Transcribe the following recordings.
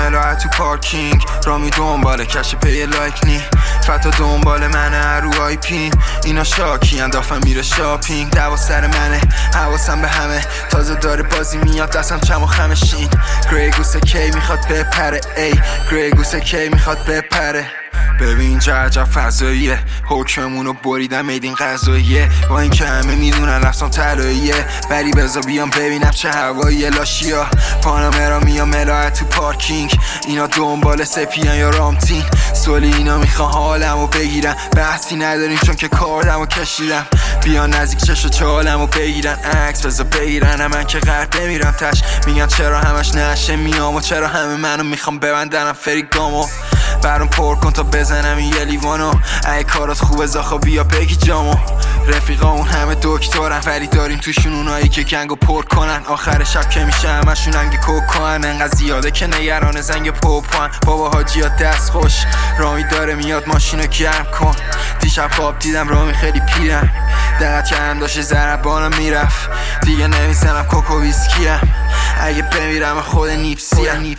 ملاعه تو پارکینگ رامی دنباله کش پی لایک نی فتا دنبال منه رو آی پین اینا شاکی اندافم میره شاپینگ دوا سر منه حواسم به همه تازه داره بازی میاد دستم چم و خمشین گریگوسه کی میخواد بپره ای گریگوسه کی میخواد بپره ببین چه عجب فضاییه حکممونو بریدم میدین قضاییه با این که همه میدونن رفتم طلاییه بری بزا بیام ببینم چه هواییه لاشیا پانامرا میام ملاعه تو پارکینگ اینا دنبال سپیان یا رامتین سولی اینا میخوان حالمو بگیرن بحثی نداریم چون که کاردمو کشیدم بیان نزدیک چشو چالمو بگیرن عکس بزا بگیرن من که غرق بمیرم تش میگن چرا همش نشه میام و چرا همه منو میخوام ببندنم فریگامو برام پر کن تا بزنم این یه لیوانو ای کارات خوبه زاخا بیا بگی جامو رفیقامون همه دکترن ولی داریم توشون اونایی که گنگو پر کنن آخر شب که میشه همشون انگی کوکان انقدر زیاده که نگران زنگ پوپان بابا حاجی ها دست خوش رامی داره میاد ماشینو گرم کن دیشب خواب دیدم رامی خیلی پیرم دقت کردم داشته ضربانم میرفت دیگه نمیزنم کوکو ویسکیم اگه بمیرم خود نیپسیم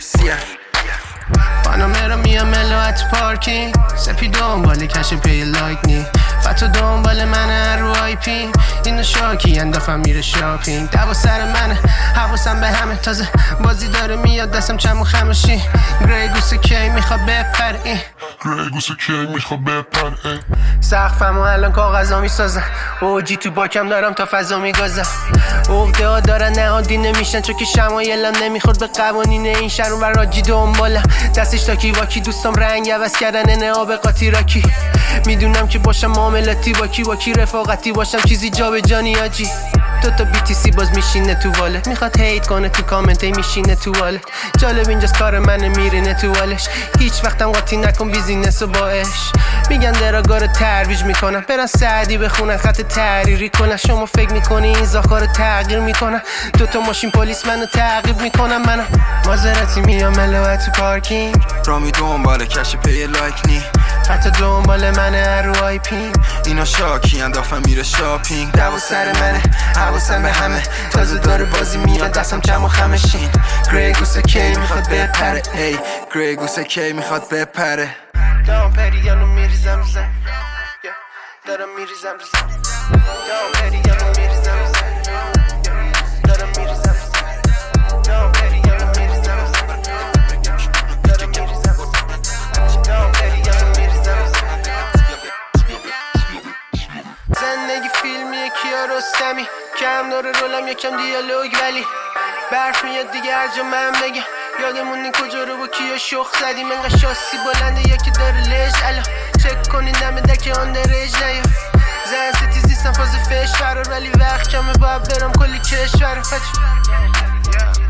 پانامرا میام ملاعت پارکینگ سپی دنبال کش پی لایک نی فتا دنبال منه رو آی پین اینا شاکی اندافم میره شاپینگ دوا سر منه حواسم به همه تازه بازی داره میاد دستم چم و خمشی گریگوسه کی میخواد بپره این گریگوسه کی میخواد بپره سقفمو الان کاغذا میسازن اوجی تو باکم دارم تا فضا میگازم عقده ها دارن نهادی نمیشن چون که شمایلم نمیخورد به قوانین این شهرون و راجی دنبالم دستش تاکی واکی دوستام رنگ عوض کردن انعاب قاطی راکی میدونم که باشم معاملاتی واکی رفاقتی باشم چیزی جا به جانی آجی دوتا BTC باز میشینه تو والت میخواد هیت کنه تو کامنت میشینه تو والت جالب اینجاست کار منه میرینه تو والش هیچ وقتم قاطی نکن بیزینس و باش میگن دراگا رو ترویج میکنن برن سعدی بخونن خط تحریری کنن شما فکر میکنی این زاخا رو تغییر میکنن دوتا ماشین پلیس منو تعقیب میکنن منم مازراتی میام ملاعه تو پارکینگ رامی دنبال کش پی لایک نی فتا دنبال منه رو آی پین اینا شاکی اندافم میره شاپینگ دوا سر منه حواسم به همه تازه داره بازی میاد دستم چم و خمشین گریگوسه کی میخواد بپره ای گریگوسه کی میخواد بپره دام پریانو میریزم زن دارم میریزم زن دام پریانو میریزم زن دارم میریزم زن دام پریانو میریزم زن دارم میریزم زن دام پریانو میریزم زن زندگی فیلمیه کیا رستمی کم داره رولم یکم دیالوگ ولی برف میاد دیگه هر جا من بگم یادمون کجا رو با کیا شخ زدیم انقدر شاسی بلنده یکی داره لژ الان چک کنین دم دک آن درج نیا زن سیتی زیستم فاز فش فرار ولی وقت کمه باید برم کلی کشور